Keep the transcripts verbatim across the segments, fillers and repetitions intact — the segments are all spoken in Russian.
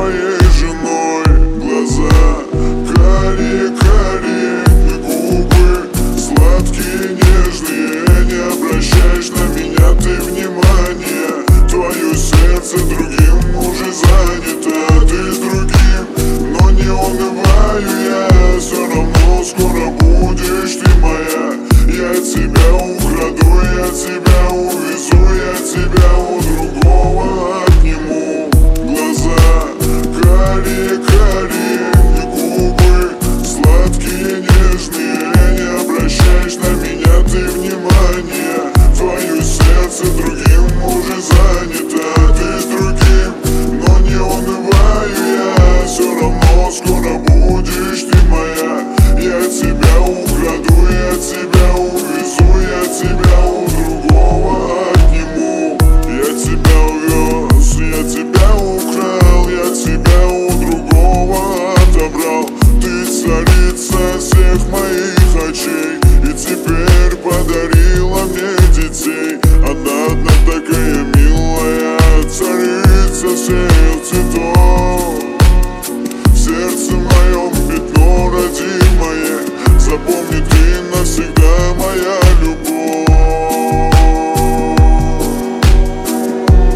моей женой. Глаза карие-карие и губы сладкие, нежные. Не обращаешь на меня ты внимания, твое сердце другим уже занято. Ты с другим, но не унываю я, все равно скоро будешь ты моя. Я тебя украду, я тебя увезу, я тебя у другого отниму. Глаза карие-карие и губы сладкие, нежные. Не обращаешь на меня ты внимания, твое сердце другим уже занято. Ты с другим, но не унываю я, все равно скоро будешь ты моя. Я тебя украду, я тебя увезу, я тебя у другого отниму. Я тебя увез, я тебя украл, я тебя у другого отобрал. Ты царица всех моих очей, и теперь подарила мне детей. Она одна такая милая, царица всех цветов. В сердце моем пятно родимое, запомни ты навсегда моя любовь.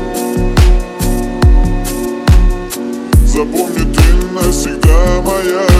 Запомни ты навсегда моя